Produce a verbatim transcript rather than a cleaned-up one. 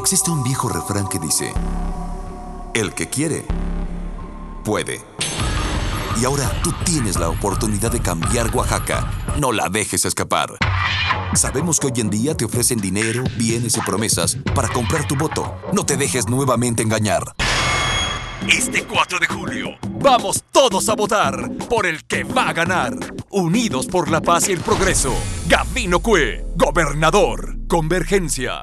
Existe un viejo refrán que dice: el que quiere, puede. Y ahora tú tienes la oportunidad de cambiar Oaxaca. No la dejes escapar. Sabemos que hoy en día te ofrecen dinero, bienes y promesas para comprar tu voto. No te dejes nuevamente engañar. Este cuatro de julio, vamos todos a votar por el que va a ganar. Unidos por la paz y el progreso. Gabino Cue, gobernador. Convergencia.